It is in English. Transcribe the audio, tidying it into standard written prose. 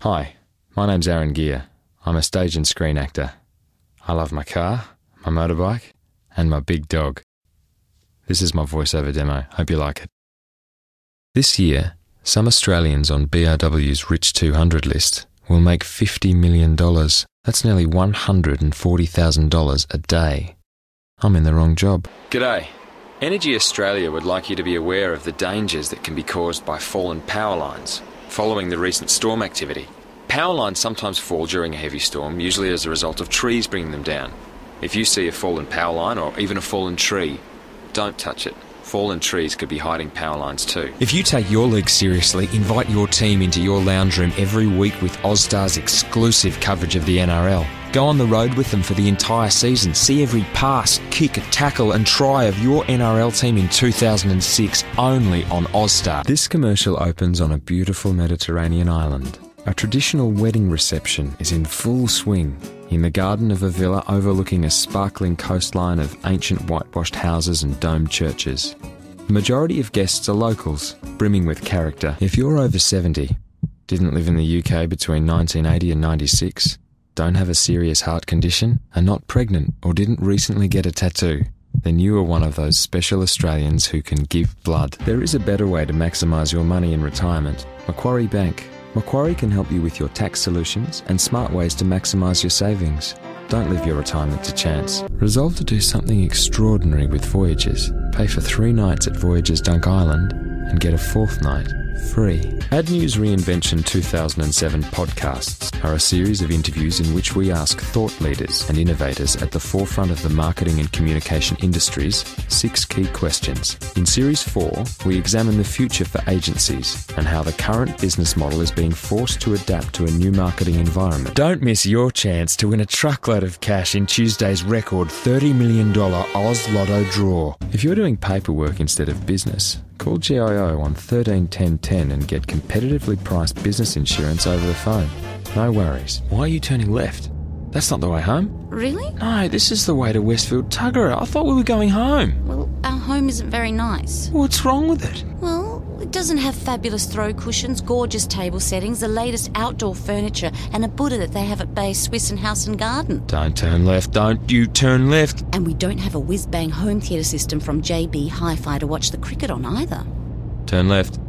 Hi, my name's Aaron Gear. I'm a stage and screen actor. I love my car, my motorbike, and my big dog. This is my voiceover demo. Hope you like it. This year, some Australians on BRW's Rich 200 list will make $50 million. That's nearly $140,000 a day. I'm in the wrong job. G'day. Energy Australia would like you to be aware of the dangers that can be caused by fallen power lines following the recent storm activity. Power lines sometimes fall during a heavy storm, usually as a result of trees bringing them down. If you see a fallen power line or even a fallen tree, don't touch it. Fallen trees could be hiding power lines too. If you take your league seriously, invite your team into your lounge room every week with Ozstar's exclusive coverage of the NRL. Go on the road with them for the entire season. See every pass, kick, tackle and try of your NRL team in 2006 only on Ozstar. This commercial opens on a beautiful Mediterranean island. A traditional wedding reception is in full swing in the garden of a villa overlooking a sparkling coastline of ancient whitewashed houses and domed churches. The majority of guests are locals, brimming with character. If you're over 70, didn't live in the UK between 1980 and 96, don't have a serious heart condition, are not pregnant or didn't recently get a tattoo, then you are one of those special Australians who can give blood. There is a better way to maximise your money in retirement. Macquarie Bank. Macquarie can help you with your tax solutions and smart ways to maximise your savings. Don't leave your retirement to chance. Resolve to do something extraordinary with Voyages. Pay for 3 nights at Voyages Dunk Island and get a 4th night free. Ad News Reinvention 2007 podcasts are a series of interviews in which we ask thought leaders and innovators at the forefront of the marketing and communication industries 6 key questions. In Series 4, we examine the future for agencies and how the current business model is being forced to adapt to a new marketing environment. Don't miss your chance to win a truckload of cash in Tuesday's record $30 million Oz Lotto draw. If you're doing paperwork instead of business, call GIO on 13 10 10 and get competitively priced business insurance over the phone. No worries. Why are you turning left? That's not the way home. Really? No, this is the way to Westfield Tuggerah. I thought we were going home. Well, our home isn't very nice. What's wrong with it? Well, it doesn't have fabulous throw cushions, gorgeous table settings, the latest outdoor furniture, and a Buddha that they have at Bay Swiss and House and Garden. Don't turn left. Don't you turn left. And we don't have a whiz-bang home theatre system from JB Hi-Fi to watch the cricket on either. Turn left.